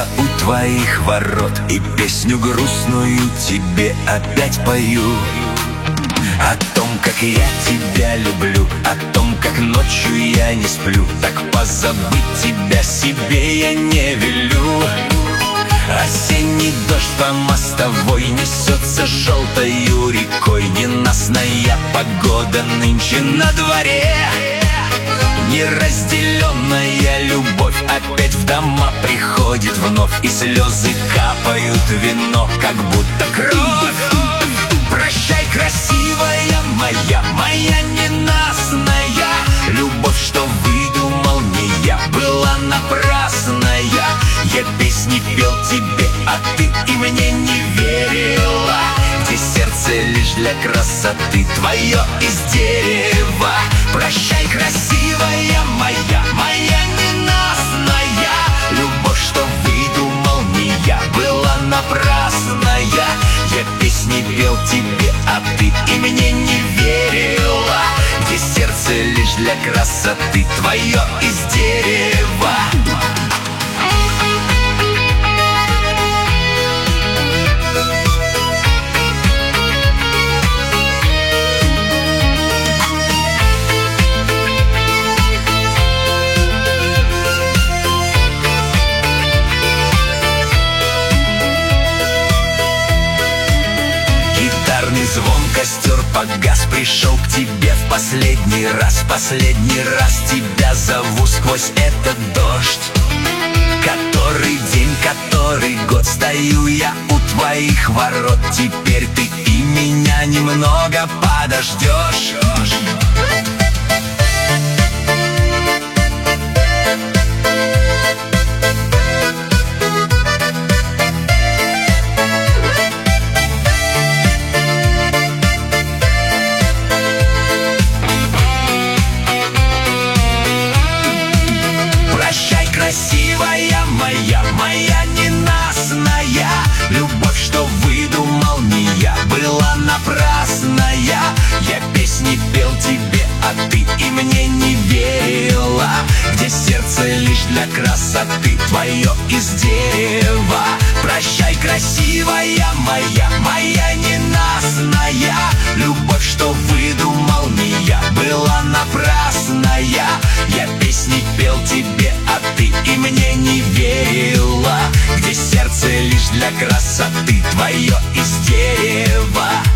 я у твоих ворот, и песню грустную тебе опять пою. О том, как я тебя люблю, о том, как ночью я не сплю. Так позабыть тебя себе я не велю. Осенний дождь по мостовой несется желтою рекой. Ненастная погода нынче на дворе. Неразделенная любовь опять в дома приходит вновь, и слезы капают вино, как будто кровь. Прощай, красивая моя, моя ненастная любовь, что выдумал не я, была напрасная. Я песни пел тебе, а ты и мне не верила, где сердце лишь для красоты твое из дерева. Прощай, красивая моя, моя ненастная любовь, что выдумал не я, была напрасная. Я песни пел тебе, а ты и мне не верила, где сердце лишь для красоты твое из дерева. Звон, костер погас, пришел к тебе в последний раз. Последний раз тебя зову сквозь этот дождь. Который день, который год стою я у твоих ворот. Теперь ты и меня немного подождешь. Красивая моя, моя ненастная любовь, что выдумал не я, была напрасная. Я песни пел тебе, а ты и мне не верила, где сердце лишь для красоты твое из дерева. Прощай, красивая моя, моя ненастная любовь, что выдумал не я, была напрасная. Я песни пел тебе, а ты и мне не верила, где сердце лишь для красоты твое из дерева.